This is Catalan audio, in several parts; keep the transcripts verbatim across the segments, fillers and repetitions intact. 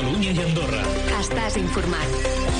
Catalunya i Andorra. Estàs informat.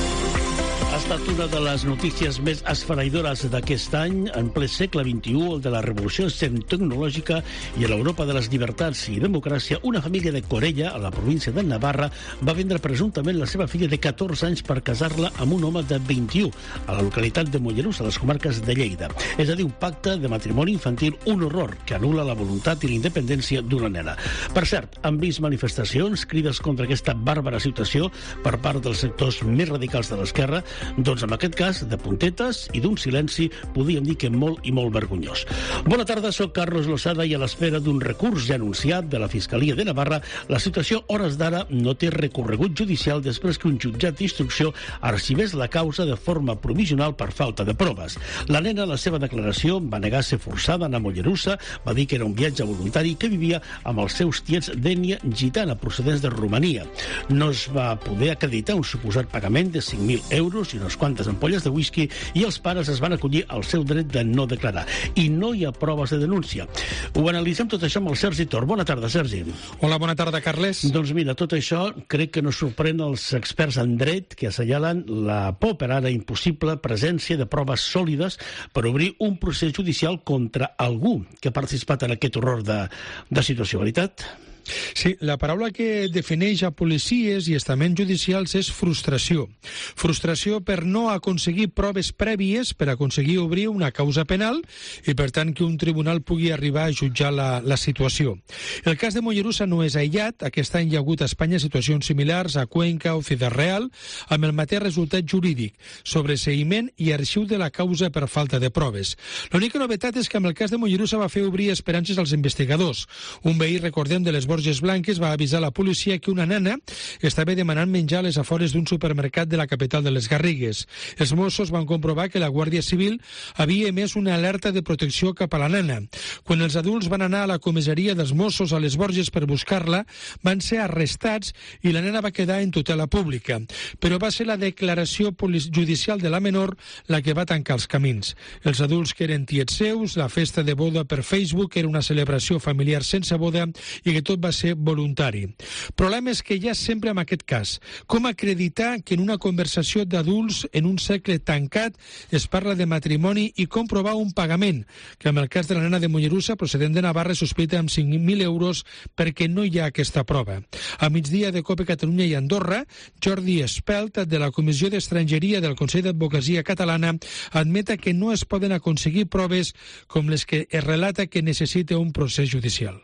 Ha estat una de les notícies més esfereïdores d'aquest any, en ple segle vint-i-u, el de la revolució tecnològica i a l'Europa de les llibertats i democràcia. Una família de Corella, a la província de Navarra, va vendre presumptament la seva filla de catorze anys per casar-la amb un home de vint-i-u, a la localitat de Mollerussa, a les comarques de Lleida. És a dir, un pacte de matrimoni infantil, un horror que anul·la la voluntat i la independència d'una nena. Per cert, han vist manifestacions, crides contra aquesta bàrbara situació per part dels sectors més radicals de l'esquerra. Doncs en aquest cas, de puntetes i d'un silenci, podríem dir que molt i molt vergonyós. Bona tarda, soc Carlos Losada i a l'espera d'un recurs ja anunciat de la Fiscalia de Navarra, la situació hores d'ara no té recorregut judicial després que un jutjat d'instrucció arxivés la causa de forma provisional per falta de proves. La nena, a la seva declaració, va negar ser forçada a anar a Mollerussa, va dir que era un viatge voluntari que vivia amb els seus tiets d'ètnia gitana procedents de Romania. No es va poder acreditar un suposat pagament de cinc mil euros i unes quantes ampolles de whisky, i els pares es van acollir al seu dret de no declarar. I no hi ha proves de denúncia. Ho analitzem tot això amb el Sergi Tor. Bona tarda, Sergi. Hola, bona tarda, Carles. Doncs mira, tot això crec que no sorprèn els experts en dret que assenyalen la por per ara impossible presència de proves sòlides per obrir un procés judicial contra algú que ha participat en aquest horror de, de situació, veritat? Sí, la paraula que defineix a policies i estaments judicials és frustració. Frustració per no aconseguir proves prèvies per aconseguir obrir una causa penal i, per tant, que un tribunal pugui arribar a jutjar la, la situació. El cas de Mollerussa no és aïllat. Aquest any hi ha hagut a Espanya situacions similars a Cuenca o Ciudad Real, amb el mateix resultat jurídic, sobreseïment i arxiu de la causa per falta de proves. L'única novetat és que amb el cas de Mollerussa va fer obrir esperances als investigadors. Un veí, recordem, de les Borges Blanques va avisar la policia que una nena estava demanant menjar a les afores d'un supermercat de la capital de les Garrigues. Els Mossos van comprovar que la Guàrdia Civil havia emès una alerta de protecció cap a la nena. Quan els adults van anar a la comissaria dels Mossos a les Borges per buscar-la, van ser arrestats i la nena va quedar en tutela pública. Però va ser la declaració judicial de la menor la que va tancar els camins. Els adults que eren tiets seus, la festa de boda per Facebook era una celebració familiar sense boda i que tot va ser voluntari. El problema és que hi ha sempre en aquest cas. Com acreditar que en una conversació d'adults en un segle tancat es parla de matrimoni i comprovar un pagament, que en el cas de la nena de Mollerussa, procedent de Navarra, sospita amb cinc mil euros perquè no hi ha aquesta prova. A migdia de COPE Catalunya i Andorra, Jordi Espelt, de la Comissió d'Estrangeria del Consell d'Advocacia Catalana, admeta que no es poden aconseguir proves com les que es relata que necessita un procés judicial.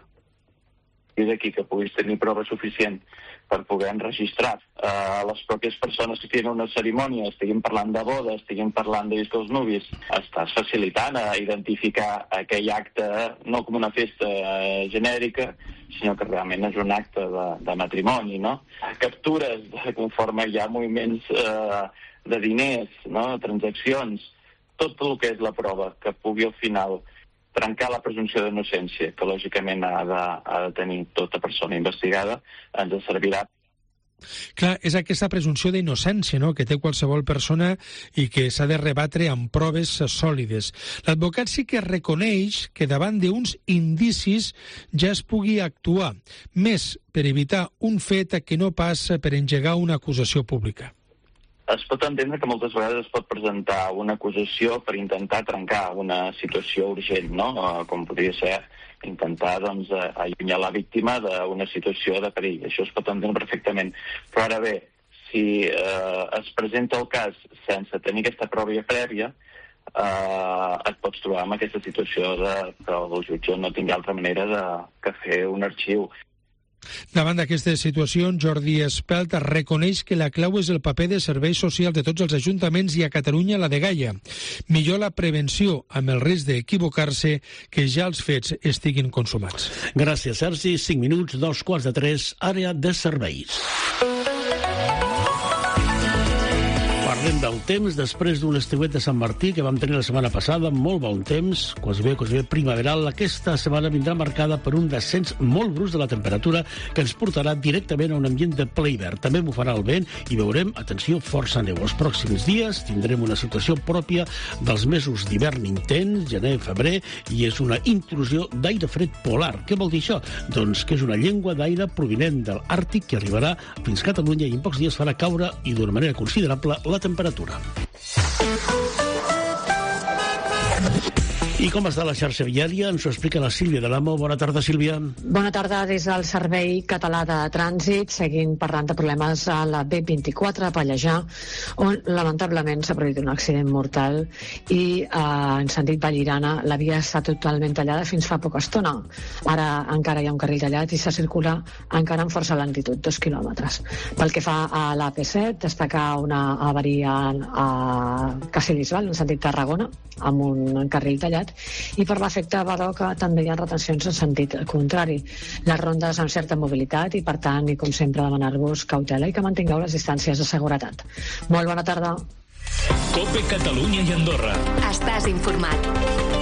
I d'aquí que puguis tenir prova suficient per poder enregistrar eh, les pròpies persones que tenen una cerimònia, estiguin parlant de boda, estiguin parlant de visca els nuvis, estàs facilitant a identificar aquell acte no com una festa eh, genèrica, sinó que realment és un acte de, de matrimoni, no? Captures de, conforme hi ha moviments eh, de diners, no? Transaccions, tot el que és la prova que pugui al final trencar la presumpció d'innocència, que lògicament ha de, ha de tenir tota persona investigada, ens servirà. Clar, és aquesta presumpció d'innocència, no?, que té qualsevol persona i que s'ha de rebatre amb proves sòlides. L'advocat sí que reconeix que davant d'uns indicis ja es pugui actuar, més per evitar un fet que no pas per engegar una acusació pública. Es pot entendre que moltes vegades es pot presentar una acusació per intentar trencar una situació urgent, no? Com podria ser intentar doncs, allunyar la víctima d'una situació de perill. Això es pot entendre perfectament. Però ara bé, si eh, es presenta el cas sense tenir aquesta prova prèvia, eh, et pots trobar amb aquesta situació de que el jutge no tingui altra manera de, que fer un arxiu. Davant d'aquesta situació, Jordi Espelt reconeix que la clau és el paper de serveis socials de tots els ajuntaments i a Catalunya la de Gaia. Millor la prevenció amb el risc d'equivocar-se que ja els fets estiguin consumats. Gràcies, Sergi. Cinc minuts, dos quarts de tres, àrea de serveis. Parlem del temps, després d'un estiuet de Sant Martí que vam tenir la setmana passada, molt bon temps, quasi bé, quasi bé primaveral. Aquesta setmana vindrà marcada per un descens molt brusc de la temperatura que ens portarà directament a un ambient de ple hivern. També bufarà el vent i veurem, atenció, força neu. Els pròxims dies tindrem una situació pròpia dels mesos d'hivern intens, gener, febrer, i és una intrusió d'aire fred polar. Què vol dir això? Doncs que és una llengua d'aire provinent de l'Àrtic que arribarà fins a Catalunya i en pocs dies farà caure i d'una manera considerable la temperatura. I com està la xarxa viària? Ens ho explica la Sílvia de l'Amo. Bona tarda, Sílvia. Bona tarda des del Servei Català de Trànsit, seguint parlant de problemes a la B vint-i-quatre a Pallejà, on lamentablement s'ha produït un accident mortal i eh, en sentit Vallirana la via està totalment tallada fins fa poca estona. Ara encara hi ha un carril tallat i se circula encara amb força lentitud, dos quilòmetres. Pel que fa a l'A P set, destaca una avaria a Castellbisbal, en sentit Tarragona, amb un carril tallat, i per l'efecte Badoca també hi ha retencions en sentit contrari. Les rondes amb certa mobilitat i, per tant, i com sempre, demanar-vos cautela i que mantingueu les distàncies de seguretat. Molt bona tarda. COPE Catalunya i Andorra. Estàs informat.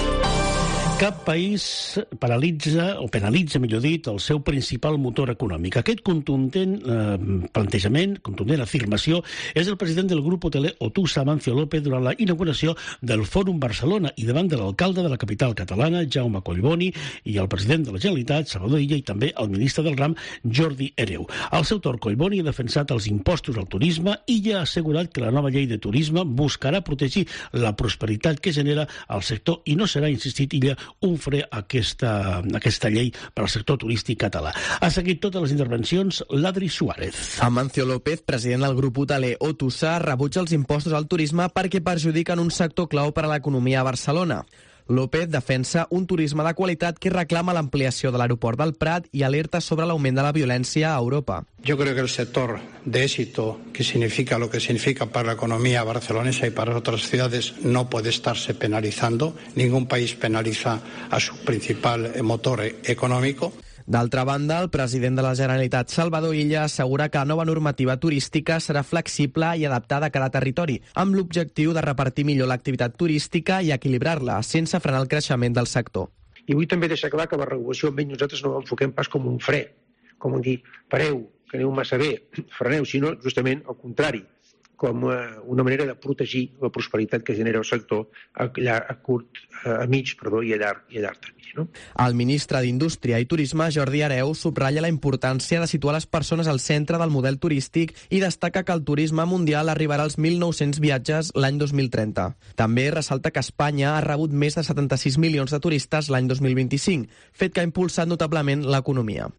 Cap país paralitza, o penalitza, millor dit, el seu principal motor econòmic. Aquest contundent eh, plantejament, contundent afirmació, és el president del grup hoteler Otusa, Amancio López, durant la inauguració del Fòrum Barcelona i davant de l'alcalde de la capital catalana, Jaume Collboni, i el president de la Generalitat, Salvador Illa, i també el ministre del Ram, Jordi Hereu. Al seu torn, Collboni ha defensat els impostos al turisme i ja ha assegurat que la nova llei de turisme buscarà protegir la prosperitat que genera el sector i no serà, insistit Illa, un fre a aquesta, aquesta llei per al sector turístic català. Ha seguit totes les intervencions l'Adri Suárez. Amancio López, president del grup hoteler Otusa, rebutja els impostos al turisme perquè perjudiquen un sector clau per a l'economia a Barcelona. López defensa un turisme de qualitat que reclama l'ampliació de l'aeroport del Prat i alerta sobre l'augment de la violència a Europa. Yo creo que el sector de éxito, que significa lo que significa para la economía barcelonesa y para otras ciudades, no puede estarse penalizando. Ningún país penaliza a su principal motor económico. D'altra banda, el president de la Generalitat, Salvador Illa, assegura que la nova normativa turística serà flexible i adaptada a cada territori, amb l'objectiu de repartir millor l'activitat turística i equilibrar-la, sense frenar el creixement del sector. I vull també deixar clar que la regulació almenys nosaltres no l'enfoquem pas com un fre, com dir, pareu, que aneu massa bé, freneu, sinó justament al contrari, com una manera de protegir la prosperitat que genera el sector a, a curt, a mig, perdó, i a llarg, i a llarg termini. No? El ministre d'Indústria i Turisme, Jordi Hereu, subratlla la importància de situar les persones al centre del model turístic i destaca que el turisme mundial arribarà als mil nou-cents viatges l'any dos mil trenta. També ressalta que Espanya ha rebut més de setanta-sis milions de turistes l'any dos mil vint-i-cinc, fet que ha impulsat notablement l'economia.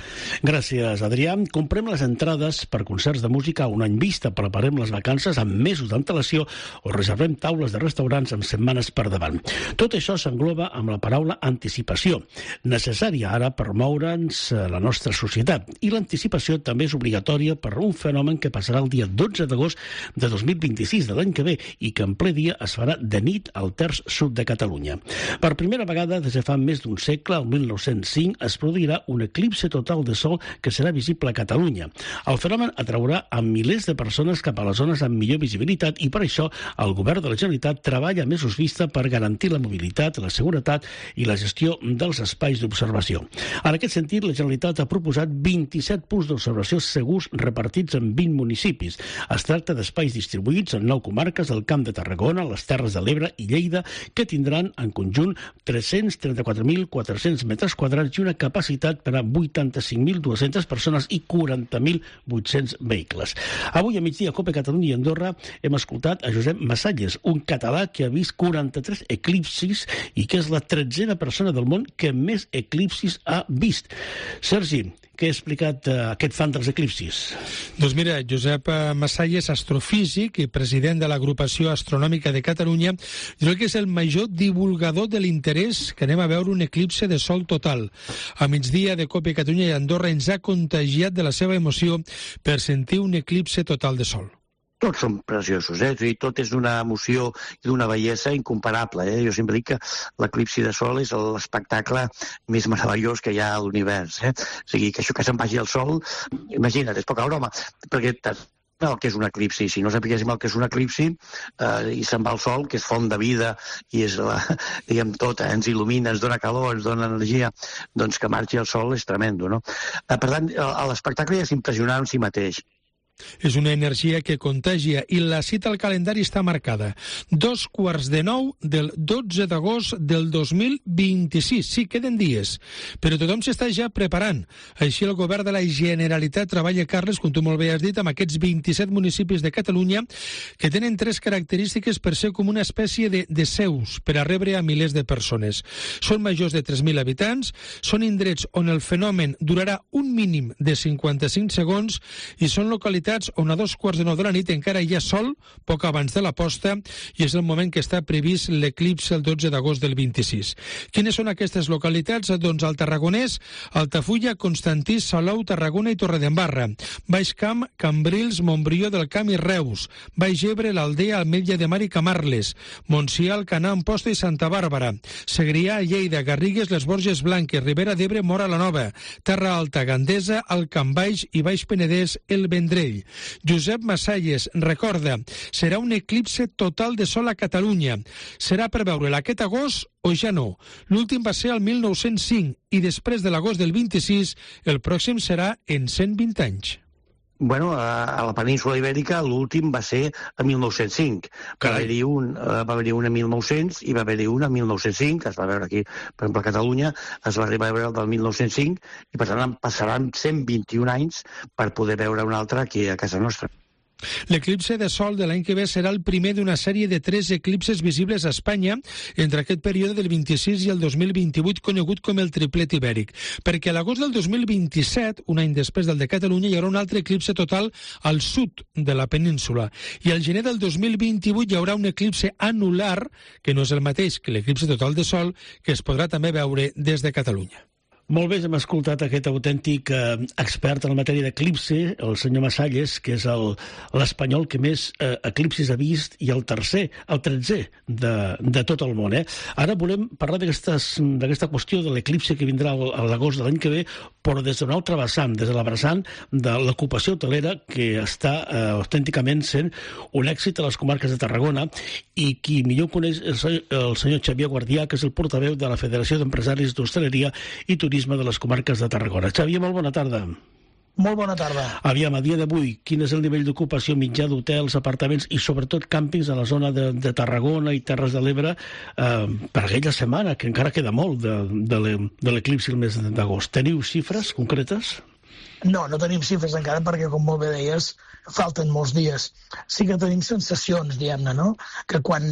Gràcies, Adrià. Comprem les entrades per concerts de música a un any vista, preparem les vacances amb mesos d'antelació o reservem taules de restaurants amb setmanes per davant. Tot això s'engloba amb la paraula anticipació, necessària ara per moure'ns la nostra societat. I l'anticipació també és obligatòria per un fenomen que passarà el dia dotze d'agost de dos mil vint-i-sis de l'any que ve i que en ple dia es farà de nit al terç sud de Catalunya. Per primera vegada des de fa més d'un segle, el mil nou-cents cinc, es produirà un eclipse total de sol que serà visible a Catalunya. El fenomen atraurà a milers de persones cap a les zones amb millor visibilitat i per això el govern de la Generalitat treballa a mesos vista per garantir la mobilitat, la seguretat i la gestió dels espais d'observació. En aquest sentit, la Generalitat ha proposat vint-i-set punts d'observació segurs repartits en vint municipis. Es tracta d'espais distribuïts en nou comarques del Camp de Tarragona, les Terres de l'Ebre i Lleida, que tindran en conjunt tres-cents trenta-quatre mil quatre-cents metres quadrats i una capacitat per a vuitanta-cinc mil dues-centes persones i quaranta mil vuit-cents vehicles. Avui a migdia a COPE Catalunya i Andorra hem escoltat a Josep Massalles, un català que ha vist quaranta-tres eclipsis i que és la tretzena persona del món que més eclipsis ha vist. Sergi, què ha explicat uh, aquest fan dels eclipsis? Doncs mira, Josep Massalles, astrofísic i president de l'Agrupació Astronòmica de Catalunya, jo crec que és el major divulgador de l'interès que anem a veure un eclipse de sol total. A migdia de COPE Catalunya i Andorra ens ha contagiat de la seva emoció per sentir un eclipse total de sol. Tots són preciosos, eh? I tot és d'una emoció i d'una bellesa incomparable. Eh? Jo sempre dic que l'eclipsi de sol és l'espectacle més meravellós que hi ha a l'univers. Eh? O sigui, que això que se'n vagi al sol, imagina't, és poca broma, perquè el que és un eclipsi. Si no sapiguéssim el que és un eclipsi eh, i se'n va el sol, que és font de vida i és, la, diguem, tot, eh, ens il·lumina, ens dona calor, ens dona energia, doncs que marxi el sol és tremendo, no? Eh, per tant, l'espectacle és impressionant en si mateix. És una energia que contagia i la cita al calendari està marcada. Dos quarts de nou del dotze d'agost del dos mil vint-i-sis. Sí, queden dies, però tothom s'està ja preparant. Així el govern de la Generalitat treballa, Carles, com tu molt bé has dit, amb aquests vint-i-set municipis de Catalunya que tenen tres característiques per ser com una espècie de, de seus per a rebre a milers de persones. Són majors de tres mil habitants, són indrets on el fenomen durarà un mínim de cinquanta-cinc segons i són localitats on a dos quarts de nou de la nit encara hi ha sol, poc abans de la posta, i és el moment que està previst l'eclipsi el dotze d'agost del vint-i-sis. Quines són aquestes localitats? Doncs al Tarragonès, Altafulla, Constantí, Salou, Tarragona i Torredembarra. Baix Camp, Cambrils, Montbrió del Camp i Reus. Baix Ebre, l'Aldea, Ametlla de Mar i Camarles. Montsià, Alcanar, Amposta i Santa Bàrbara. Segrià, Lleida, Garrigues, les Borges Blanques, Ribera d'Ebre, Móra la Nova. Terra Alta, Gandesa, el Camp Baix i Baix Penedès, el Vendrell. Josep Massalles recorda, serà un eclipse total de sol a Catalunya. Serà per veure'l aquest agost o ja no. L'últim va ser el mil nou-cents cinc i després de l'agost del vint-i-sis, el pròxim serà en cent vint anys. Bueno, a la península ibèrica l'últim va ser a mil nou-cents cinc. Va haver-hi un, va haver-hi un a mil nou-cents i va haver-hi un a mil nou-cents cinc, que es va veure aquí, per exemple, a Catalunya, es va arribar a veure el del mil nou-cents cinc i per tant passaran cent vint-i-un anys per poder veure un altre aquí a casa nostra. L'eclipse de sol de l'any que ve serà el primer d'una sèrie de tres eclipses visibles a Espanya entre aquest període del vint-i-sis i el dos mil vint-i-vuit, conegut com el triplet ibèric, perquè a l'agost del dos mil vint-i-set, un any després del de Catalunya, hi haurà un altre eclipse total al sud de la península, i al gener del dos mil vint-i-vuit hi haurà un eclipse anular, que no és el mateix que l'eclipse total de sol, que es podrà també veure des de Catalunya. Molt bé, hem escoltat aquest autèntic eh, expert en matèria d'eclipse, el senyor Massalles, que és l'espanyol que més eh, eclipsis ha vist i el tercer, el tretzè de, de tot el món. Eh? Ara volem parlar d'aquesta qüestió de l'eclipse que vindrà a l'agost de l'any que ve, però des d'una altra vessant, des de la vessant de l'ocupació hotelera, que està eh, autènticament sent un èxit a les comarques de Tarragona, i qui millor coneix el, el senyor Xavier Guardià, que és el portaveu de la Federació d'Empresaris d'Hostaleria i Turisme de les comarques de Tarragona. Xavier, molt bona tarda. Molt bona tarda. Aviam, a dia d'avui, quin és el nivell d'ocupació mitjà d'hotels, apartaments i sobretot càmpings a la zona de, de Tarragona i Terres de l'Ebre eh, per aquella setmana, que encara queda molt de l'eclipsi el mes d'agost. Teniu xifres concretes? No, no tenim xifres encara perquè, com molt bé deies, falten molts dies. Sí que tenim sensacions, diguem-ne, no? Que quan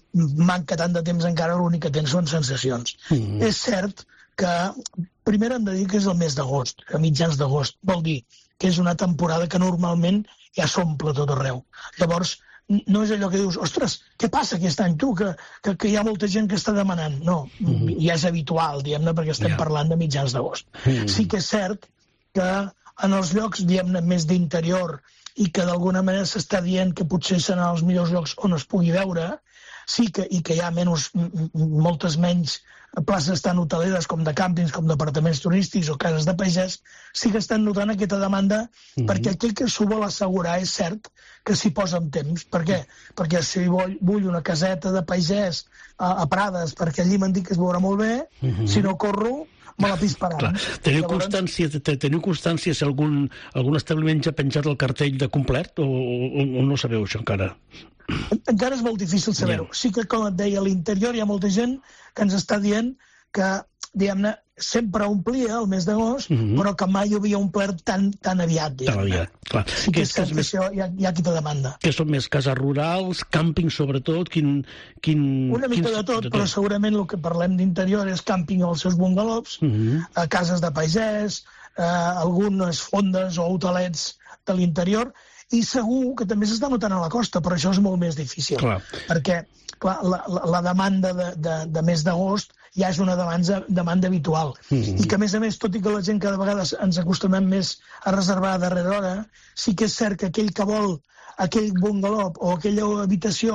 manca tant de temps encara l'únic que tens són sensacions. Mm. És cert que primer hem de dir que és el mes d'agost, a mitjans d'agost. Vol dir que és una temporada que normalment ja s'omple tot arreu. Llavors, no és allò que dius, ostres, què passa aquest any, tu, que, que, que hi ha molta gent que està demanant. No, mm-hmm. ja és habitual, diguem-ne, perquè estem yeah. parlant de mitjans d'agost. Mm-hmm. Sí que és cert que en els llocs, diguem-ne, més d'interior i que d'alguna manera s'està dient que potser seran els millors llocs on es pugui veure, sí que, i que hi ha menys, moltes menys places tan hoteleres com de càmpings, com d'apartaments turístics o cases de pagès, sí que estan notant aquesta demanda, mm-hmm. perquè aquell que s'ho vol assegurar és cert que s'hi posa amb temps. Per què? Perquè si vull, vull una caseta de pagès a, a Prades, perquè allí m'han dit que es veurà molt bé, mm-hmm. si no corro, me la pisparan. Teniu constància, teniu constància si algun, algun establiment ja ha penjat el cartell de complet o, o, o no sabeu això encara? Encara és molt difícil saber-ho. Yeah. Sí que, com et deia, a l'interior hi ha molta gent que ens està dient que, diguem-ne, sempre omplia el mes d'agost, mm-hmm. però que mai hi havia omplert tan, tan aviat. Diguem. Tan aviat, clar. Sí que és que, és més... això hi ha, hi ha quita demanda. Que són més cases rurals, càmpings sobretot, quin... quin Una mica quin... de tot, de però tot. Segurament el que parlem d'interior és càmping als seus bungalows, mm-hmm. a cases de pagès, eh, algunes fondes o hotelets de l'interior, i segur que també s'està notant a la costa, però això és molt més difícil. Clar. Perquè clar, la, la, la demanda de, de, de mes d'agost ja és una demanda, demanda habitual. Mm-hmm. I que, a més a més, tot i que la gent cada vegada ens acostumem més a reservar a darrera hora, sí que és cert que aquell que vol aquell bungalow o aquella habitació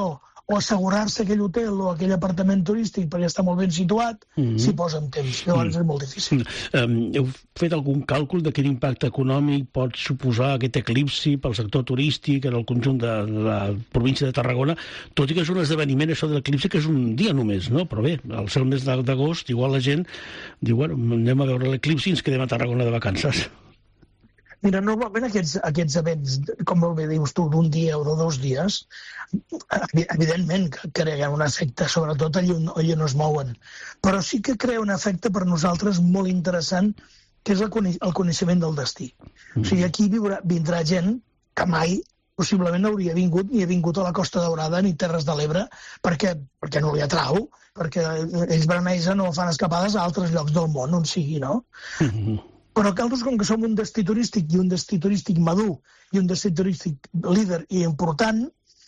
o assegurar-se aquell hotel o aquell apartament turístic perquè està molt ben situat, mm-hmm. s'hi posa en temps. Llavors mm-hmm. és molt difícil. Um, heu fet algun càlcul de quin impacte econòmic pot suposar aquest eclipsi pel sector turístic en el conjunt de la província de Tarragona? Tot i que és un esdeveniment, això de l'eclipsi, que és un dia només, no? Però bé, al ser el mes d'agost, igual la gent diu, bueno, anem a veure l'eclipsi i ens quedem a Tarragona de vacances. Mira, normalment aquests, aquests events, com molt bé dius tu, d'un dia o de dos dies, evidentment que creen un efecte, sobretot allà on, allà on es mouen. Però sí que crea un efecte per nosaltres molt interessant, que és el, el coneixement del destí. Mm. O sigui, aquí viurà, vindrà gent que mai possiblement no hauria vingut ni ha vingut a la Costa Daurada ni Terres de l'Ebre perquè, perquè no li atrau, perquè ells berenegen o fan escapades a altres llocs del món, on sigui, no? Mm-hmm. Però nosaltres, com que som un destí turístic i un destí turístic madur i un destí turístic líder i important,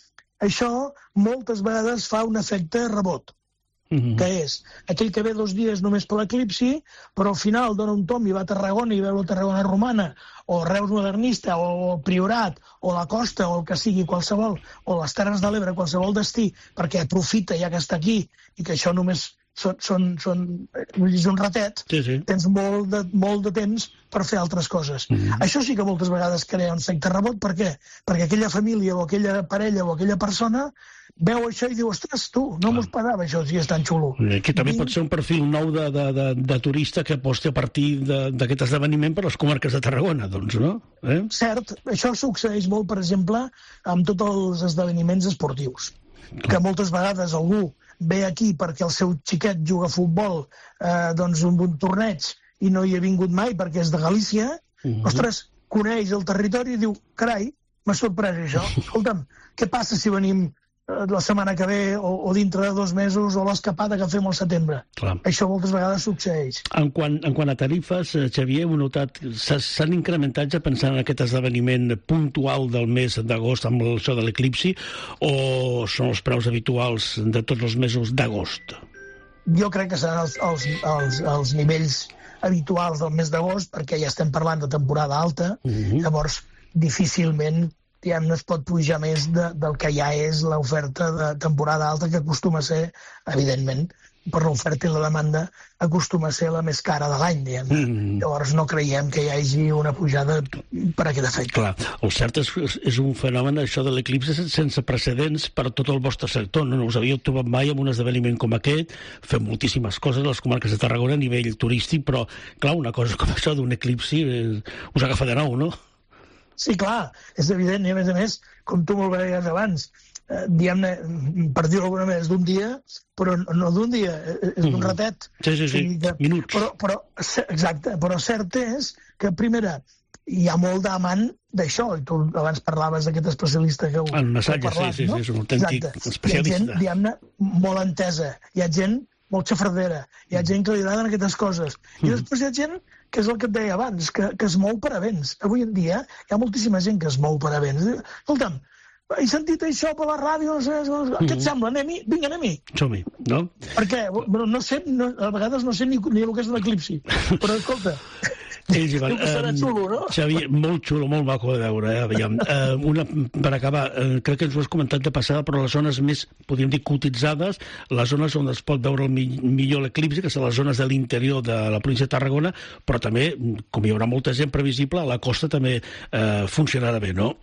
això moltes vegades fa un efecte rebot, mm-hmm. que és aquell que ve dos dies només per l'eclipsi, però al final dona un tom i va a Tarragona i veu la Tarragona romana, o Reus modernista, o el Priorat, o la costa, o el que sigui qualsevol, o les Terres de l'Ebre, qualsevol destí, perquè aprofita ja que està aquí i que això només són, són, són és un ratet, sí, sí. Tens molt de, molt de temps per fer altres coses. Mm-hmm. Això sí que moltes vegades crea un efecte rebot. Per què? Perquè aquella família o aquella parella o aquella persona veu això i diu, ostres, tu, no m'ho esperava això, si és tan xulo. Que també I... pot ser un perfil nou de, de, de, de turista que aposti a partir d'aquest esdeveniment per les comarques de Tarragona, doncs, no? Eh? Cert, això succeeix molt, per exemple, amb tots els esdeveniments esportius. Clar. Que moltes vegades algú ve aquí perquè el seu xiquet juga a futbol eh, doncs un bon torneig i no hi ha vingut mai perquè és de Galícia, uh-huh. ostres, coneix el territori i diu, carai, m'ha sorprès això. Escolta'm, què passa si venim la setmana que ve o, o dintre de dos mesos o l'escapada que fem al setembre? Clar. Això moltes vegades succeeix. En quant, en quant a tarifes, Xavier, heu notat, s'han incrementat ja pensant en aquest esdeveniment puntual del mes d'agost amb això de l'eclipsi, o són els preus habituals de tots els mesos d'agost? Jo crec que seran els, els, els, els nivells habituals del mes d'agost, perquè ja estem parlant de temporada alta, uh-huh. llavors difícilment no es pot pujar més de, del que ja és l'oferta de temporada alta, que acostuma a ser, evidentment, per l'oferta i la demanda, acostuma a ser la més cara de l'any, diguem. Mm. Llavors no creiem que hi hagi una pujada per aquest efecte. Clar, el cert és, és un fenomen, això de l'eclipsi, sense precedents per a tot el vostre sector. No, no us havíeu trobat mai en un esdeveniment com aquest, fem moltíssimes coses a les comarques de Tarragona a nivell turístic, però, clar, una cosa com això d'un eclipsi eh, us agafa de nou, no? Sí, clar, és evident, i a més a més, com tu molt bé deies abans, eh, diguem-ne, per dir-ho d'alguna manera, és d'un dia, però no d'un dia, és d'un ratet. Sí, sí, sí, que, minuts. Però, però, exacte, però cert és que, primera, hi ha molt d'amant d'això, i tu abans parlaves d'aquest especialista que ho, en Massatge, que parlat, sí, sí, no? Sí, és un autèntic exacte. Especialista. Hi ha gent, diguem-ne, molt entesa, hi ha gent molt xafardera, hi ha gent que li agraden aquestes coses, i després hi ha gent que és el que et deia abans, que, que es mou per events. Avui en dia hi ha moltíssima gent que es mou per events. Escolta'm, he sentit això per la ràdio, no sé, no sé, què et sembla, anem-hi? Vinga, anem-hi. Som-hi, no? Perquè no sé, no, a vegades no sé ni, ni el que és l'eclipsi, però escolta... Ells hi van. Serà xulo, no? Xavier, molt xulo, molt maco de veure, eh? Aviam. Uh, una, per acabar, uh, crec que ens ho has comentat de passada, però les zones més, podríem dir, cotitzades, les zones on es pot veure el mi millor l'eclipsi, que són les zones de l'interior de la província de Tarragona, però també, com hi haurà molta gent previsible, a la costa també uh, funcionarà bé, no?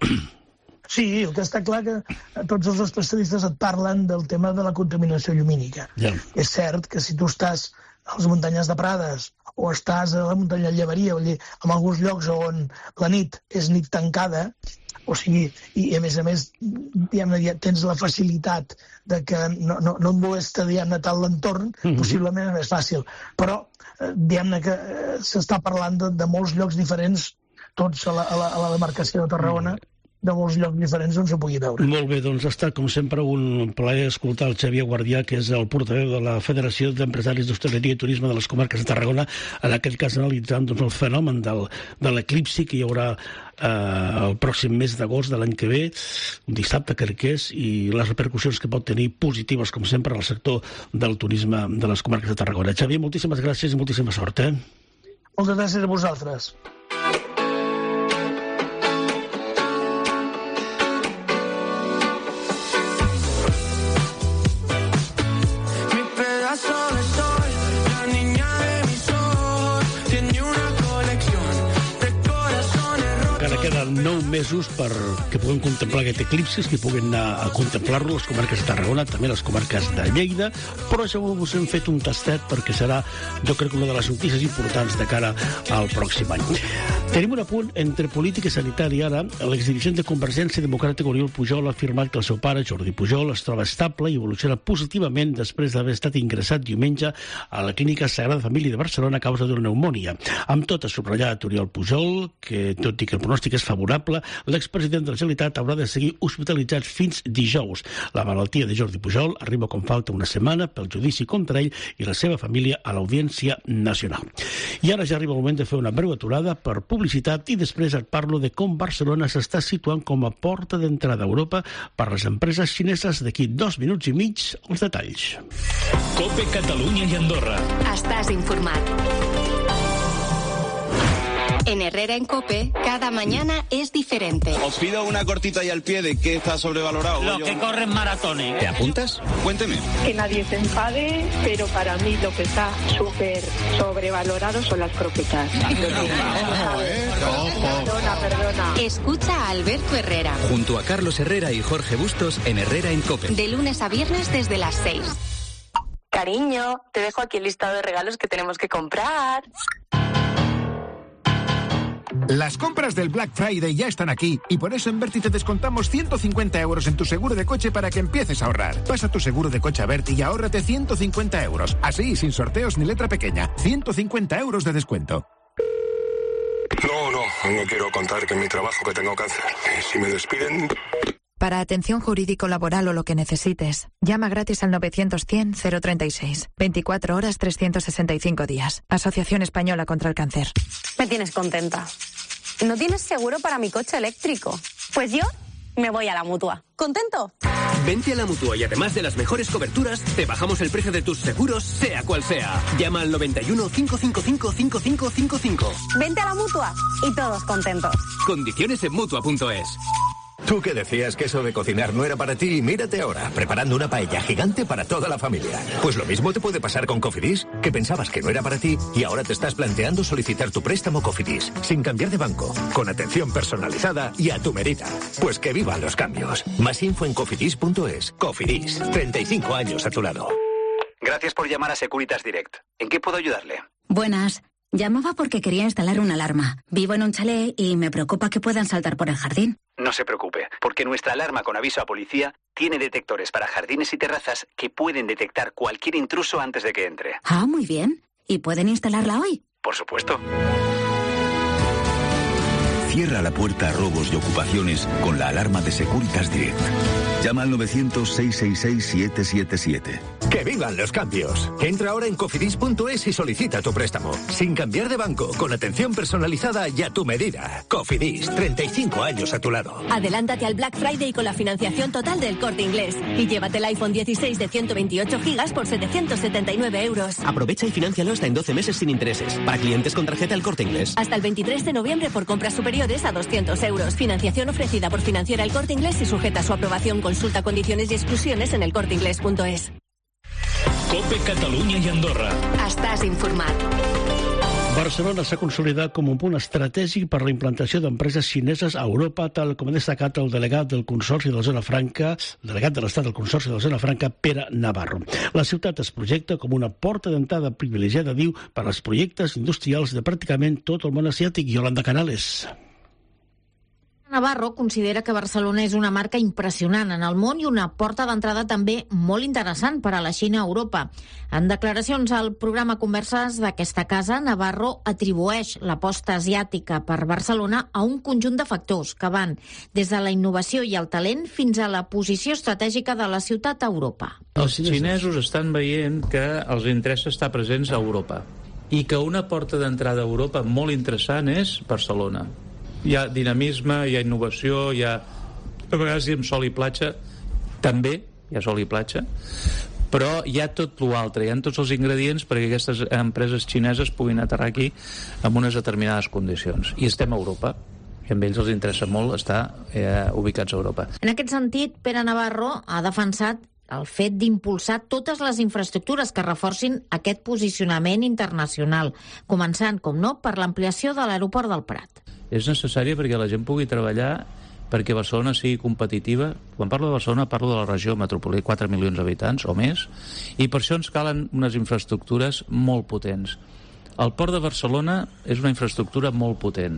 Sí, el que està clar que tots els especialistes et parlen del tema de la contaminació llumínica. Ja. És cert que si tu estàs a les muntanyes de Prades o estàs a la muntanya de Llevaria, en alguns llocs on la nit és nit tancada, o sigui, i a més a més diguem-ne, ja tens la facilitat de que no, no, no et molesta diguem-ne tant l'entorn, mm-hmm. possiblement és més fàcil. Però eh, diguem-ne que eh, s'està parlant de, de molts llocs diferents, tots a la, a la, a la demarcació de Tarragona, mm. de molts llocs diferents on s'ho pugui veure. Molt bé, doncs ha estat, com sempre, un plaer escoltar el Xavier Guardià, que és el portaveu de la Federació d'Empresaris d'Hostaleria i Turisme de les Comarques de Tarragona, en aquest cas analitzant doncs, el fenomen del, de l'eclipsi que hi haurà eh, el pròxim mes d'agost de l'any que ve, un dissabte crec que és, i les repercussions que pot tenir positives, com sempre, al sector del turisme de les Comarques de Tarragona. Xavier, moltíssimes gràcies i moltíssima sort. Eh? Moltes gràcies a vosaltres. nou mesos perquè puguem contemplar aquest eclipsis, que puguin anar a contemplar-lo les comarques de Tarragona, també les comarques de Lleida, però això us hem fet un tastet perquè serà, jo crec, una de les notícies importants de cara al pròxim any. Tenim un apunt entre política i sanitària ara. L'exdirigent de Convergència Democràtica, Oriol Pujol, ha afirmat que el seu pare, Jordi Pujol, es troba estable i evoluciona positivament després d'haver estat ingressat diumenge a la Clínica Sagrada Família de Barcelona a causa d'una pneumònia. Amb tot, ha subratllat Oriol Pujol que, tot i que el pronòstic és favorable, l'expresident de la Generalitat haurà de seguir hospitalitzat fins dijous. La malaltia de Jordi Pujol arriba com falta una setmana pel judici contra ell i la seva família a l'Audiència Nacional. I ara ja arriba el moment de fer una breu aturada per publicitat i després et parlo de com Barcelona s'està situant com a porta d'entrada a Europa per les empreses xineses. D'aquí dos minuts i mig, els detalls. COPE Catalunya i Andorra. Estàs informat. En Herrera en COPE, cada mañana es diferente. Os pido una cortita y al pie de qué está sobrevalorado. Los que corren maratones. ¿Te apuntas? Cuénteme. Que nadie se enfade, pero para mí lo que está súper sobrevalorado son las croquetas. Perdona, perdona. Escucha a Alberto Herrera. Junto a Carlos Herrera y Jorge Bustos en Herrera en COPE. De lunes a viernes desde las seis. Cariño, te dejo aquí el listado de regalos que tenemos que comprar. Las compras del Black Friday ya están aquí y por eso en Berti te descontamos ciento cincuenta euros en tu seguro de coche para que empieces a ahorrar. Pasa tu seguro de coche a Berti y ahórrate ciento cincuenta euros. Así, sin sorteos ni letra pequeña. ciento cincuenta euros de descuento. No, no, no quiero contar que en mi trabajo que tengo cáncer. Y si me despiden... Para atención jurídico-laboral o lo que necesites, llama gratis al novecientos cien cero treinta y seis. veinticuatro horas, trescientos sesenta y cinco días. Asociación Española contra el Cáncer. Me tienes contenta. ¿No tienes seguro para mi coche eléctrico? Pues yo me voy a la Mutua. ¿Contento? Vente a la Mutua y además de las mejores coberturas, te bajamos el precio de tus seguros, sea cual sea. Llama al noventa y uno, cinco cinco cinco, cinco cinco cinco cinco. Vente a la Mutua y todos contentos. Condiciones en Mutua punto es. Tú que decías que eso de cocinar no era para ti, mírate ahora, preparando una paella gigante para toda la familia. Pues lo mismo te puede pasar con Cofidis, que pensabas que no era para ti y ahora te estás planteando solicitar tu préstamo Cofidis, sin cambiar de banco, con atención personalizada y a tu medida. Pues que vivan los cambios. Más info en cofidis punto es. Cofidis, treinta y cinco años a tu lado. Gracias por llamar a Securitas Direct. ¿En qué puedo ayudarle? Buenas. Llamaba porque quería instalar una alarma. Vivo en un chalet y me preocupa que puedan saltar por el jardín. No se preocupe, porque nuestra alarma con aviso a policía tiene detectores para jardines y terrazas que pueden detectar cualquier intruso antes de que entre. Ah, muy bien. ¿Y pueden instalarla hoy? Por supuesto. Cierra la puerta a robos y ocupaciones con la alarma de Securitas Direct. Llama al novecientos, seiscientos sesenta y seis, siete siete siete. ¡Que vivan los cambios! Entra ahora en cofidis punto es y solicita tu préstamo. Sin cambiar de banco, con atención personalizada y a tu medida. Cofidis, treinta y cinco años a tu lado. Adelántate al Black Friday con la financiación total del Corte Inglés. Y llévate el iPhone dieciséis de ciento veintiocho gigas por setecientos setenta y nueve euros. Aprovecha y financialo hasta en doce meses sin intereses. Para clientes con tarjeta El Corte Inglés. Hasta el veintitrés de noviembre por compras superiores a doscientos euros. Financiación ofrecida por Financiera El Corte Inglés y sujeta a su aprobación. Consulta condiciones y exclusiones en el corte inglés punto es. COPE Catalunya i Andorra. Estàs informat. Barcelona s'ha consolidat com un punt estratègic per la implantació d'empreses xineses a Europa, tal com ha destacat el delegat del Consorci de la Zona Franca, el delegat de l'Estat del Consorci de la Zona Franca, Pere Navarro. La ciutat es projecta com una porta d'entrada privilegiada, diu, per als projectes industrials de pràcticament tot el món asiàtic. Yolanda Canales. Navarro considera que Barcelona és una marca impressionant en el món i una porta d'entrada també molt interessant per a la Xina a Europa. En declaracions al programa Converses d'aquesta casa, Navarro atribueix l'aposta asiàtica per Barcelona a un conjunt de factors que van des de la innovació i el talent fins a la posició estratègica de la ciutat a Europa. Els xinesos estan veient que els interessa estar presents a Europa i que una porta d'entrada a Europa molt interessant és Barcelona. Hi ha dinamisme, hi ha innovació, hi ha... A vegades diem sol i platja, també hi ha sol i platja, però hi ha tot l'altre, hi ha tots els ingredients perquè aquestes empreses xineses puguin aterrar aquí amb unes determinades condicions. I estem a Europa, i a ells els interessa molt estar eh, ubicats a Europa. En aquest sentit, Pere Navarro ha defensat el fet d'impulsar totes les infraestructures que reforcin aquest posicionament internacional, començant, com no, per l'ampliació de l'aeroport del Prat. és necessària perquè la gent pugui treballar, perquè Barcelona sigui competitiva. Quan parlo de Barcelona parlo de la regió metropolitana, quatre milions d'habitants o més, i per això ens calen unes infraestructures molt potents. El Port de Barcelona és una infraestructura molt potent.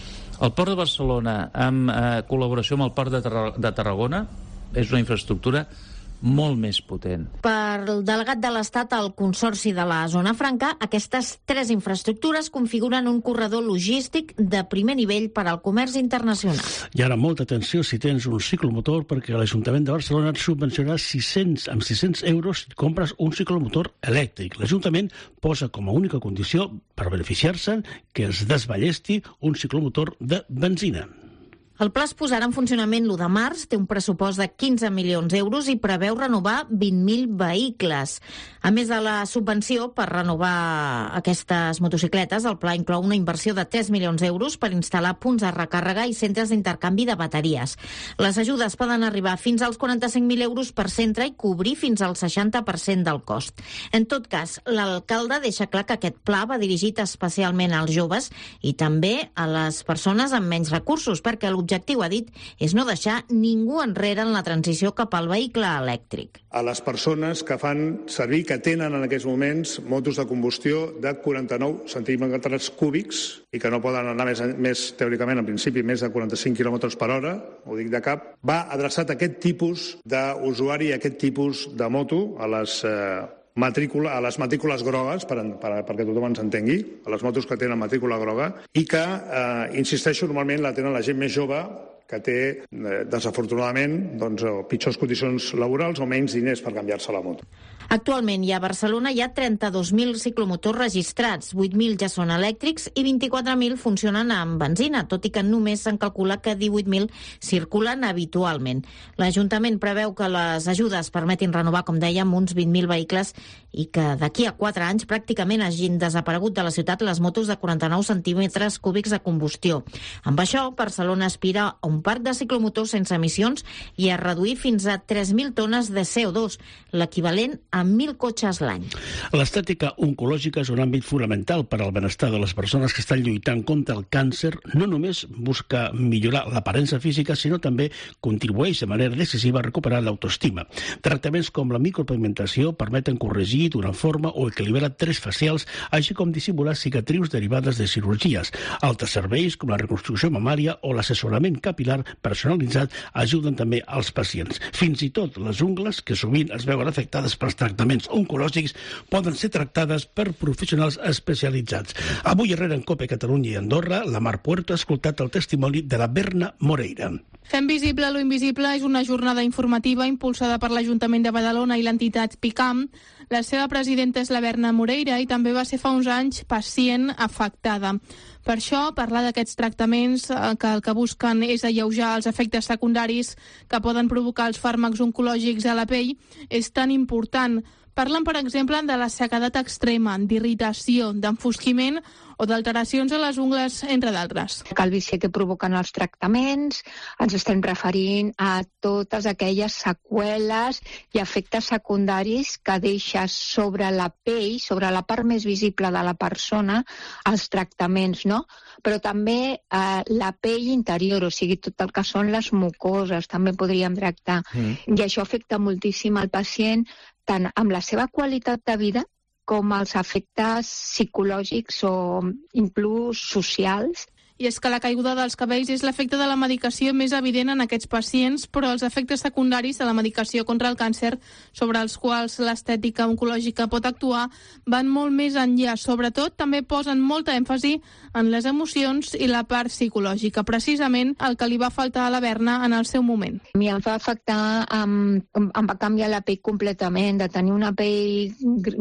El Port de Barcelona, en eh, col·laboració amb el Port de, Tar- de Tarragona, és una infraestructura molt més potent. Per el delegat de l'Estat al Consorci de la Zona Franca, aquestes tres infraestructures configuren un corredor logístic de primer nivell per al comerç internacional. I ara molta atenció si tens un ciclomotor, perquè l'Ajuntament de Barcelona et subvencionarà sis-cents, amb sis-cents euros si compres un ciclomotor elèctric. L'Ajuntament posa com a única condició per beneficiar-se'n que es desballesti un ciclomotor de benzina. El pla es posarà en funcionament l'u de març, té un pressupost de quinze milions d'euros i preveu renovar vint mil vehicles. A més de la subvenció per renovar aquestes motocicletes, el pla inclou una inversió de tres milions d'euros per instal·lar punts de recàrrega i centres d'intercanvi de bateries. Les ajudes poden arribar fins als quaranta-cinc mil euros per centre i cobrir fins al seixanta per cent del cost. En tot cas, l'alcalde deixa clar que aquest pla va dirigit especialment als joves i també a les persones amb menys recursos, perquè l'objectiu L'objectiu, ha dit, és no deixar ningú enrere en la transició cap al vehicle elèctric. A les persones que fan servir, que tenen en aquests moments motos de combustió de quaranta-nou centímetres cúbics i que no poden anar més, més teòricament, en principi, més de quaranta-cinc quilòmetres per hora, ho dic de cap, va adreçat a aquest tipus d'usuari, a aquest tipus de moto, a les... Eh, matrícula, a les matrícules grogues, per, per, perquè tothom ens entengui, a les motos que tenen matrícula groga, i que, eh, insisteixo, normalment la tenen la gent més jove, que té, eh, desafortunadament, doncs, pitjors condicions laborals o menys diners per canviar-se la moto. Actualment, i a Barcelona hi ha trenta-dos mil ciclomotors registrats, vuit mil ja són elèctrics i vint-i-quatre mil funcionen amb benzina, tot i que només se'n calcula que divuit mil circulen habitualment. L'Ajuntament preveu que les ajudes permetin renovar, com dèiem, uns vint mil vehicles i que d'aquí a quatre anys pràcticament hagin desaparegut de la ciutat les motos de quaranta-nou centímetres cúbics de combustió. Amb això, Barcelona aspira a un parc de ciclomotors sense emissions i a reduir fins a tres mil tones de C O dos, l'equivalent a mil cotxes l'any. L'estètica oncològica és un àmbit fonamental per al benestar de les persones que estan lluitant contra el càncer. No només busca millorar l'aparença física, sinó també contribueix de manera decisiva a recuperar l'autoestima. Tractaments com la micropigmentació permeten corregir, donar forma o equilibrar trets facials, així com dissimular cicatrius derivades de cirurgies. Altres serveis, com la reconstrucció mamària o l'assessorament capilar personalitzat, ajuden també als pacients. Fins i tot les ungles, que sovint es veuen afectades pels tractaments oncològics, poden ser tractades per professionals especialitzats. Avui, arrere en COPE Catalunya i Andorra, la Mar Puerto ha escoltat el testimoni de la Berna Moreira. Fem visible lo invisible és una jornada informativa impulsada per l'Ajuntament de Badalona i l'entitat PICAM. La seva presidenta és la Berna Moreira i també va ser fa uns anys pacient afectada. Per això, parlar d'aquests tractaments que el que busquen és alleujar els efectes secundaris que poden provocar els fàrmacs oncològics a la pell és tan important. Parlen, per exemple, de la sequedat extrema, d'irritació, d'enfosquiment o d'alteracions a les ungles, entre d'altres. La calvície que provoquen els tractaments, ens estem referint a totes aquelles seqüeles i efectes secundaris que deixa sobre la pell, sobre la part més visible de la persona, els tractaments, no? Però també eh, la pell interior, o sigui, tot el que són les mucoses, també podríem tractar. Mm. I això afecta moltíssim al pacient, tant amb la seva qualitat de vida com els efectes psicològics o inclús socials. I és que la caiguda dels cabells és l'efecte de la medicació més evident en aquests pacients, però els efectes secundaris de la medicació contra el càncer, sobre els quals l'estètica oncològica pot actuar, van molt més enllà. Sobretot, també posen molta èmfasi en les emocions i la part psicològica, precisament el que li va faltar a la Berna en el seu moment. A mi em va afectar, em, em va canviar la pell completament, de tenir una pell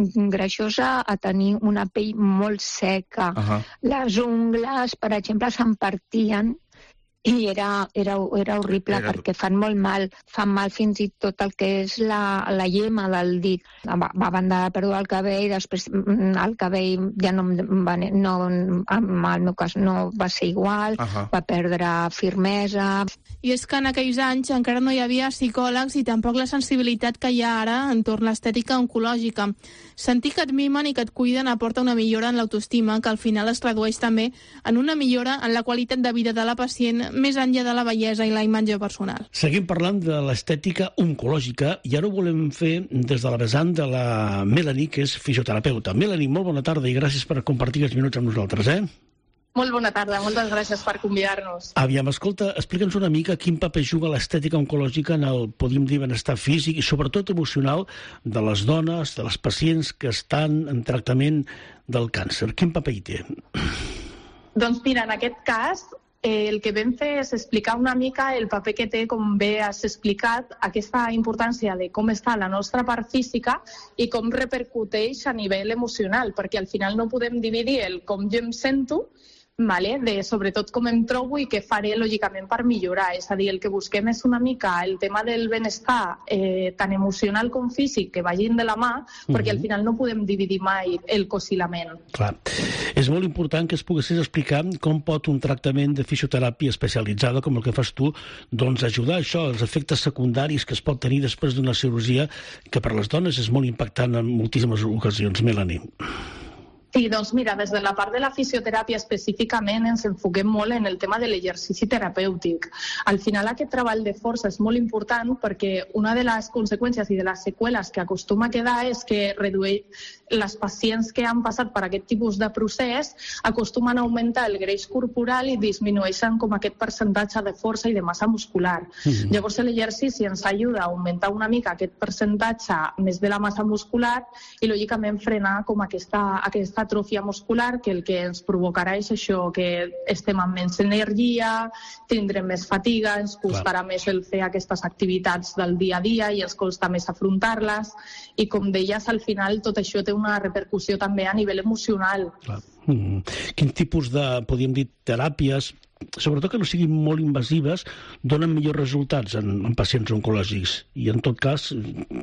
greixosa a tenir una pell molt seca. Uh-huh. Les ungles, per exemple, se'm partien i era, era, era horrible era... perquè fan molt mal, fan mal fins i tot el que és la, la llema del dit. Va, va banda de perdre el cabell, després el cabell ja no, va, no en el meu cas no va ser igual, uh-huh. va perdre firmesa. I és que en aquells anys encara no hi havia psicòlegs i tampoc la sensibilitat que hi ha ara entorn l'estètica oncològica. Sentir que et mimen i que et cuiden aporta una millora en l'autoestima que al final es tradueix també en una millora en la qualitat de vida de la pacient més enllà de la bellesa i la imatge personal. Seguim parlant de l'estètica oncològica i ara ho volem fer des de la vessant de la Melanie, que és fisioterapeuta. Melanie, molt bona tarda i gràcies per compartir aquests minuts amb nosaltres, eh? Molt bona tarda, moltes gràcies per convidar-nos. Aviam, escolta, explica'ns una mica quin paper juga l'estètica oncològica en el, podríem dir, benestar físic i sobretot emocional de les dones, de les pacients que estan en tractament del càncer. Quin paper hi té? Doncs mira, en aquest cas, eh, el que vam fer és explicar una mica el paper que té, com bé has explicat, aquesta importància de com està la nostra part física i com repercuteix a nivell emocional, perquè al final no podem dividir el com jo em sento, vale? De sobretot com em trobo i què faré lògicament per millorar. És a dir, el que busquem és una mica el tema del benestar eh, tant emocional com físic que vagin de la mà, mm-hmm. perquè al final no podem dividir mai el cos i la ment. Clar. És molt important que es poguessis explicar com pot un tractament de fisioteràpia especialitzada, com el que fas tu, doncs ajudar a això, els efectes secundaris que es pot tenir després d'una cirurgia que per les dones és molt impactant en moltíssimes ocasions. Melanie. Sí, doncs mira, des de la part de la fisioteràpia específicament ens enfoquem molt en el tema de l'exercici terapèutic. Al final aquest treball de força és molt important perquè una de les conseqüències i de les seqüeles que acostuma a quedar és que redueix les pacients que han passat per aquest tipus de procés acostumen a augmentar el greix corporal i disminueixen com aquest percentatge de força i de massa muscular. Mm-hmm. Llavors l'exercici ens ajuda a augmentar una mica aquest percentatge més de la massa muscular i lògicament frenar com aquesta, aquesta atròfia muscular que el que ens provocarà és això, que estem amb menys energia, tindrem més fatiga, ens costarà Clar. més el fer aquestes activitats del dia a dia i ens costa més afrontar-les i com deies, al final tot això té una repercussió també a nivell emocional. Clar. Mm. Quin tipus de, podríem dir, teràpies, sobretot que no siguin molt invasives, donen millors resultats en, en pacients oncològics? I en tot cas,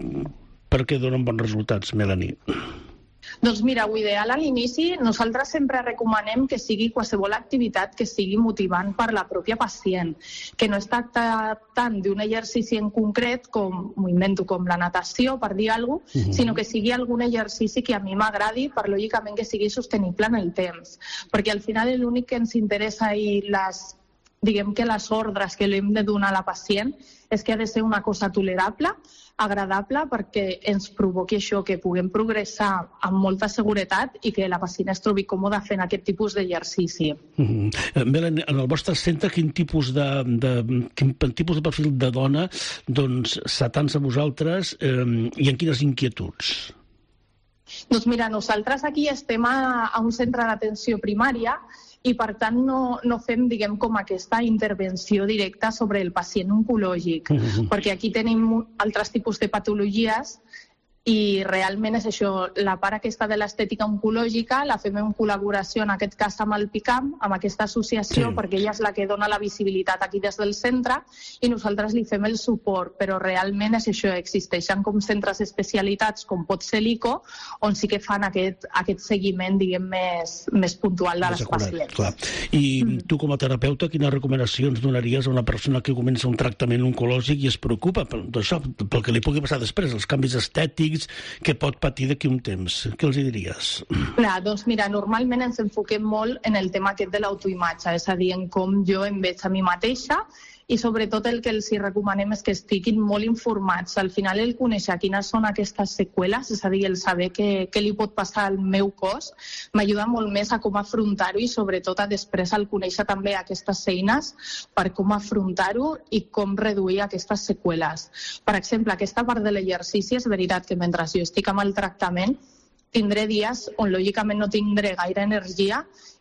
per què donen bons resultats, Melanie? Doncs mira, ho ideal a l'inici, nosaltres sempre recomanem que sigui qualsevol activitat que sigui motivant per la pròpia pacient, que no es tracta tant d'un exercici en concret, com m'ho invento, com la natació, per dir alguna cosa, uh-huh. sinó que sigui algun exercici que a mi m'agradi per lògicament que sigui sostenible en el temps. Perquè al final l'únic que ens interessa i les, diguem que les ordres que li hem de donar a la pacient és que ha de ser una cosa tolerable, agradable, perquè ens provoqui això, que puguem progressar amb molta seguretat i que la pacient es trobi còmoda fent aquest tipus d'exercici. Mm-hmm. Melanie, en el vostre centre, quin tipus de, de, quin tipus de perfil de dona doncs, s'atansa a vosaltres eh, i en quines inquietuds? Doncs mira, nosaltres aquí estem a, a un centre d'atenció primària i per tant no, no fem, diguem, com aquesta intervenció directa sobre el pacient oncològic, mm-hmm. perquè aquí tenim altres tipus de patologies i realment és això, la part aquesta de l'estètica oncològica la fem en col·laboració, en aquest cas amb el PICAM, amb aquesta associació, sí. perquè ella és la que dona la visibilitat aquí des del centre i nosaltres li fem el suport, però realment és això, existeixen com centres especialitats com pot ser l'I C O, on sí que fan aquest, aquest seguiment, diguem, més, més puntual de les acurat, pacients. Clar. I mm. tu com a terapeuta, quines recomanacions donaries a una persona que comença un tractament oncològic i es preocupa d'això, pel que li pugui passar després, els canvis estètics que pot patir d'aquí un temps? Què els diries? Clar, doncs mira, normalment ens enfoquem molt en el tema aquest de l'autoimatge, és a dir, en com jo em veig a mi mateixa i sobretot el que els recomanem és que estiguin molt informats. Al final el conèixer quines són aquestes seqüeles, és a dir, el saber què, què li pot passar al meu cos, m'ajuda molt més a com afrontar-ho i sobretot a després el conèixer també aquestes eines per com afrontar-ho i com reduir aquestes seqüeles. Per exemple, aquesta part de l'exercici és veritat que mentre jo estic amb el tractament tindré dies on lògicament no tindré gaire energia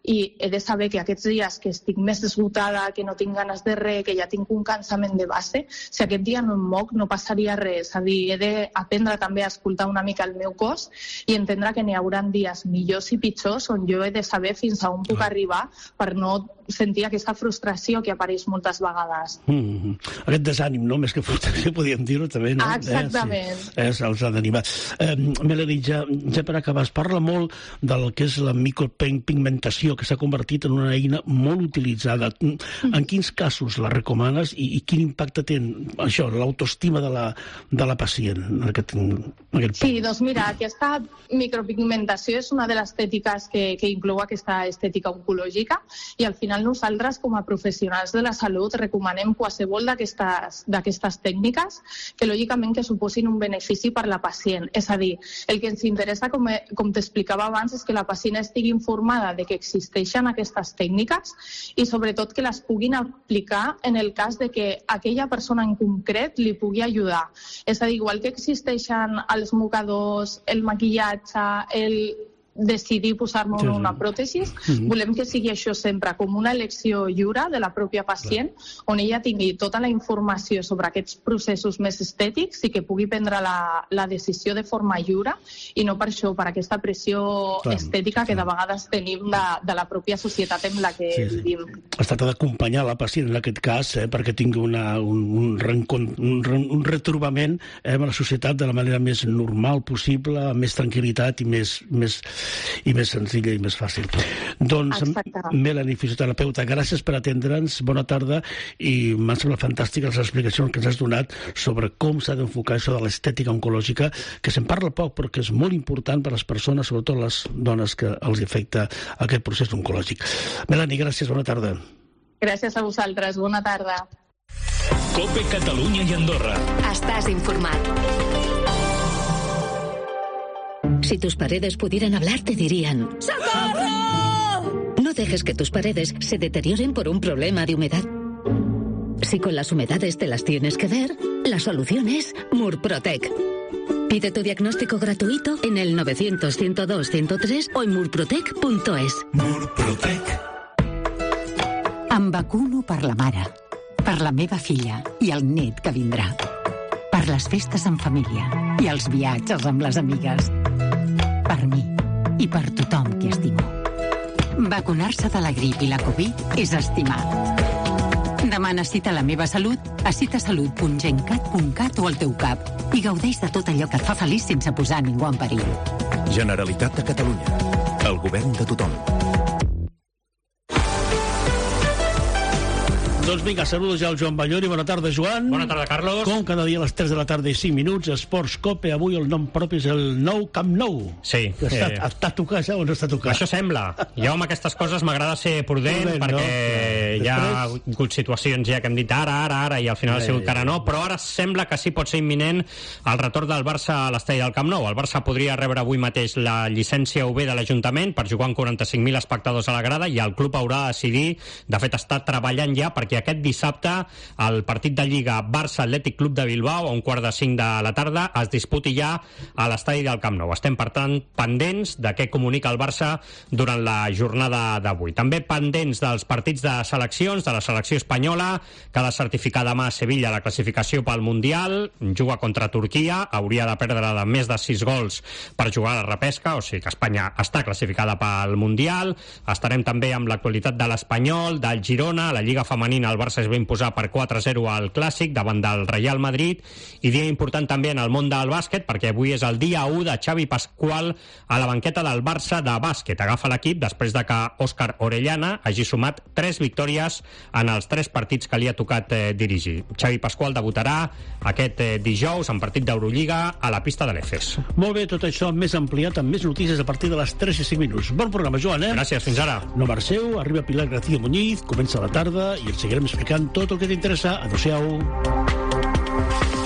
i he de saber que aquests dies que estic més esgotada, que no tinc ganes de res, que ja tinc un cansament de base, si aquest dia no em moc no passaria res. És a dir, he d'aprendre també a escoltar una mica el meu cos i entendre que n'hi haurà dies millors i pitjors on jo he de saber fins a on puc arribar per no sentir aquesta frustració que apareix moltes vegades. Mm-hmm. Aquest desànim, no? Més que frustració, podríem dir-ho també, no? Ah, exactament. Eh, sí. eh, se'ls ha d'animar. Eh, Melanie, ja, ja per acabar, es parla molt del que és la micropigmentació, que s'ha convertit en una eina molt utilitzada. En quins casos la recomanes i, i quin impacte té això, l'autoestima de la, de la pacient? En aquest, en aquest sí, doncs mira, aquesta micropigmentació és una de les estètiques que, que inclou aquesta estètica oncològica i al final nosaltres com a professionals de la salut recomanem qualsevol d'aquestes tècniques que lògicament que suposin un benefici per la pacient. És a dir, el que ens interessa, com, com t'explicava abans, és que la pacient estigui informada de que existeixen aquestes tècniques i sobretot que les puguin aplicar en el cas de que aquella persona en concret li pugui ajudar. És a dir, igual que existeixen els mocadors, el maquillatge, el decidir posar-me sí, sí. una pròtesi, mm-hmm. volem que sigui això sempre com una elecció lliure de la pròpia pacient, clar. On ella tingui tota la informació sobre aquests processos més estètics i que pugui prendre la, la decisió de forma lliure i no per això, per aquesta pressió clar, estètica clar. Que de vegades tenim de, de la pròpia societat en la que sí, vivim. Sí. Es tracta d'acompanyar la pacient en aquest cas eh, perquè tingui una, un, un, reencont, un, un retrobament eh, amb la societat de la manera més normal possible, amb més tranquil·litat i més, més i més senzilla i més fàcil. Doncs, exacte. Melanie, fisioterapeuta, gràcies per atendre'ns, bona tarda, i m'han semblat fantàstiques les explicacions que ens has donat sobre com s'ha d'enfocar això de l'estètica oncològica, que se'n parla poc, però que és molt important per a les persones, sobretot les dones que els afecta aquest procés oncològic. Melanie, gràcies, bona tarda. Gràcies a vosaltres, bona tarda. COPE Catalunya i Andorra. Estàs informat. Si tus paredes pudieran hablar, te dirían: ¡Socorro! No dejes que tus paredes se deterioren por un problema de humedad. Si con las humedades te las tienes que ver, la solución es Murprotec. Pide tu diagnóstico gratuito en el novecientos, ciento dos, ciento tres o en murprotec punto es. Murprotec. Em vacuno per la mare, per la meva filla i el net que vindrà. Per les festes en família i els viatges amb les amigues. Per mi i per tothom que estimo. Vacunar-se de la grip i la Covid és estimar. Demana cita a la meva salut a citasalut punt gencat punt cat o al teu cap i gaudeix de tot allò que et fa feliç sense posar ningú en perill. Generalitat de Catalunya. El govern de tothom. Doncs vinga, saludos ja al Joan Ballori. Bona tarda, Joan. Bona tarda, Carlos. Com cada dia a les tres de la tarda i cinc minuts, Esports Cope. Avui el nom propi és el nou Camp Nou. Sí. Està, eh... està a tocar ja o no està a tocar? Això sembla. Jo amb aquestes coses m'agrada ser prudent, prudent perquè no? hi ha Després... hagut situacions ja que hem dit ara, ara, ara, i al final ha sigut que ara no, però ara sembla que sí pot ser imminent el retorn del Barça a l'estadi del Camp Nou. El Barça podria rebre avui mateix la llicència U B de l'Ajuntament per jugar amb quaranta-cinc mil espectadors a la grada i el club haurà de decidir, de fet està treballant ja perquè aquest dissabte el partit de Lliga Barça-Atlètic Club de Bilbao a un quart de cinc de la tarda es disputi ja a l'estadi del Camp Nou. Estem, per tant, pendents de què comunica el Barça durant la jornada d'avui. També pendents dels partits de seleccions, de la selecció espanyola, que ha de certificar demà a Sevilla la classificació pel Mundial, juga contra Turquia, hauria de perdre de més de sis gols per jugar a la repesca, o sigui que Espanya està classificada pel Mundial. Estarem també amb l'actualitat de l'Espanyol, del Girona, a la Lliga Femenina el Barça es va imposar per quatre a zero al Clàssic davant del Real Madrid, i dia important també en el món del bàsquet perquè avui és el dia u de Xavi Pascual a la banqueta del Barça de bàsquet. Agafa l'equip després de que Òscar Orellana hagi sumat tres victòries en els tres partits que li ha tocat eh, dirigir. Xavi Pascual debutarà aquest eh, dijous en partit d'Eurolliga a la pista de l'Efes. Molt bé, tot això més ampliat amb més notícies a partir de les tres i cinc minuts. Bon programa, Joan, eh? Gràcies, fins ara. No marxeu, arriba Pilar García Muñiz, comença la tarda i ens seguirem explicant tot el que t'interessa. Adéu-siau.